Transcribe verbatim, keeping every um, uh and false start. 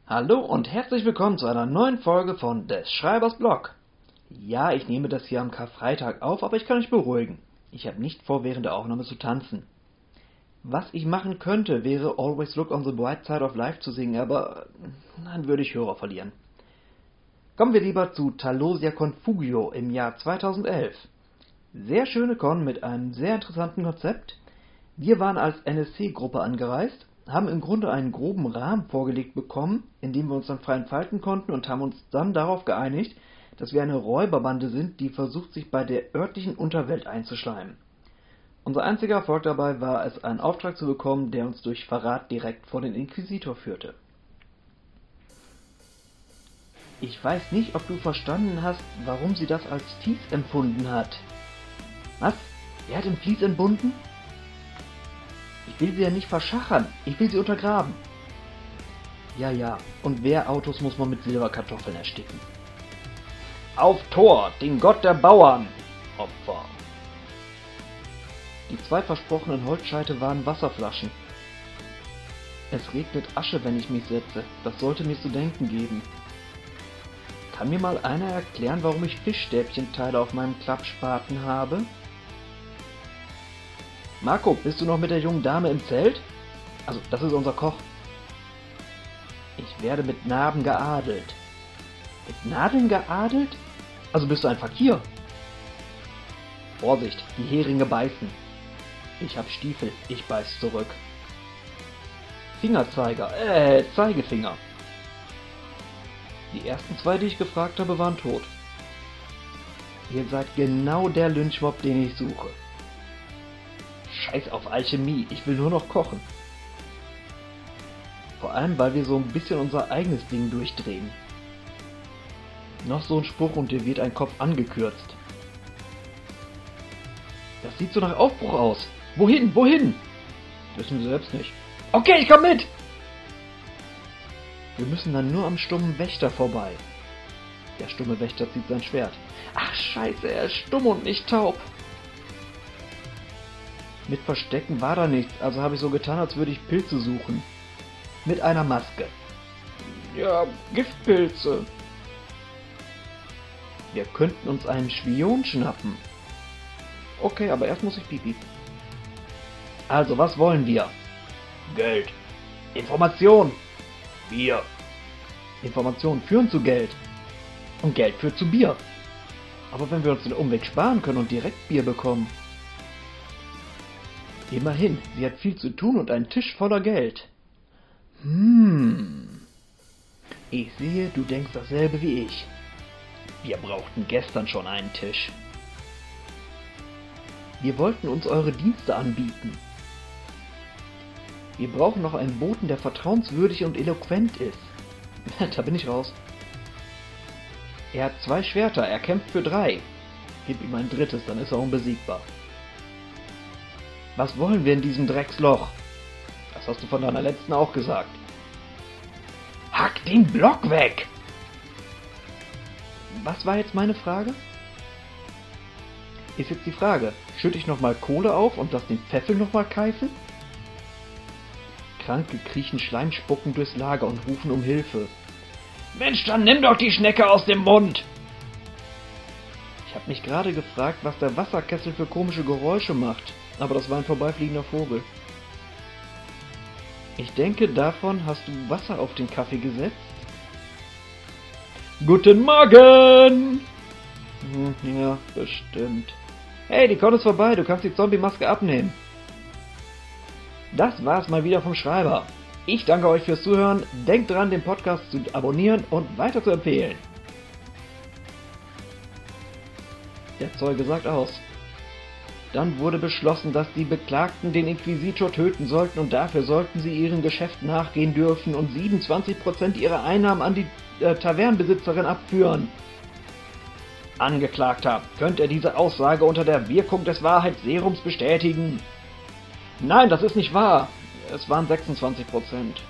Hallo und herzlich willkommen zu einer neuen Folge von des Schreibers Blog. Ja, ich nehme das hier am Karfreitag auf, aber ich kann euch beruhigen. Ich habe nicht vor, während der Aufnahme zu tanzen. Was ich machen könnte, wäre Always Look on the Bright Side of Life zu singen, aber dann würde ich Hörer verlieren. Kommen wir lieber zu Talosia Confugio im Jahr zweitausendelf. Sehr schöne Con mit einem sehr interessanten Konzept. Wir waren als N S C-Gruppe angereist, haben im Grunde einen groben Rahmen vorgelegt bekommen, in dem wir uns dann frei entfalten konnten und haben uns dann darauf geeinigt, dass wir eine Räuberbande sind, die versucht, sich bei der örtlichen Unterwelt einzuschleimen. Unser einziger Erfolg dabei war es, einen Auftrag zu bekommen, der uns durch Verrat direkt vor den Inquisitor führte. Ich weiß nicht, ob du verstanden hast, warum sie das als fies empfunden hat. Was? Wer hat den Vlies entbunden? Ich will sie ja nicht verschachern, ich will sie untergraben. Ja, ja, und Wehrautos muss man mit Silberkartoffeln ersticken. Auf Thor, den Gott der Bauern! Opfer. Die zwei versprochenen Holzscheite waren Wasserflaschen. Es regnet Asche, wenn ich mich setze, das sollte mir zu denken geben. Kann mir mal einer erklären, warum ich Fischstäbchenteile auf meinem Klappspaten habe? Marco, bist du noch mit der jungen Dame im Zelt? Also, das ist unser Koch. Ich werde mit Narben geadelt. Mit Nadeln geadelt? Also bist du ein Fakir? Vorsicht, die Heringe beißen. Ich hab Stiefel, ich beiß zurück. Fingerzeiger, äh, Zeigefinger. Die ersten zwei, die ich gefragt habe, waren tot. Ihr seid genau der Lynchmob, den ich suche. Scheiß auf Alchemie, ich will nur noch kochen. Vor allem, weil wir so ein bisschen unser eigenes Ding durchdrehen. Noch so ein Spruch und dir wird ein Kopf angekürzt. Das sieht so nach Aufbruch aus. Wohin, wohin? Wissen wir selbst nicht. Okay, ich komm mit! Wir müssen dann nur am stummen Wächter vorbei. Der stumme Wächter zieht sein Schwert. Ach scheiße, er ist stumm und nicht taub. Mit Verstecken war da nichts, also habe ich so getan, als würde ich Pilze suchen. Mit einer Maske. Ja, Giftpilze. Wir könnten uns einen Spion schnappen. Okay, aber erst muss ich pipi. Also, was wollen wir? Geld. Information. Bier. Informationen führen zu Geld. Und Geld führt zu Bier. Aber wenn wir uns den Umweg sparen können und direkt Bier bekommen. Immerhin, sie hat viel zu tun und einen Tisch voller Geld. Hm. Ich sehe, du denkst dasselbe wie ich. Wir brauchten gestern schon einen Tisch. Wir wollten uns eure Dienste anbieten. Wir brauchen noch einen Boten, der vertrauenswürdig und eloquent ist. Da bin ich raus. Er hat zwei Schwerter, er kämpft für drei. Gib ihm ein drittes, dann ist er unbesiegbar. Was wollen wir in diesem Drecksloch? Das hast du von deiner letzten auch gesagt. Hack den Block weg! Was war jetzt meine Frage? Ist jetzt die Frage, schütte ich nochmal Kohle auf und lass den Pfeffel nochmal keifen? Kranke kriechen schleimspuckend durchs Lager und rufen um Hilfe. Mensch, dann nimm doch die Schnecke aus dem Mund! Ich habe mich gerade gefragt, was der Wasserkessel für komische Geräusche macht, aber das war ein vorbeifliegender Vogel. Ich denke, davon hast du Wasser auf den Kaffee gesetzt. Guten Morgen! Hm, ja, bestimmt. Hey, die Con ist vorbei, du kannst die Zombie-Maske abnehmen. Das war's mal wieder vom Schreiber. Ich danke euch fürs Zuhören, denkt dran, den Podcast zu abonnieren und weiter zu empfehlen. Der Zeuge sagt aus. Dann wurde beschlossen, dass die Beklagten den Inquisitor töten sollten und dafür sollten sie ihrem Geschäft nachgehen dürfen und siebenundzwanzig Prozent ihrer Einnahmen an die äh, Tavernenbesitzerin abführen. Angeklagter, könnt ihr diese Aussage unter der Wirkung des Wahrheitsserums bestätigen? Nein, das ist nicht wahr. Es waren sechsundzwanzig Prozent.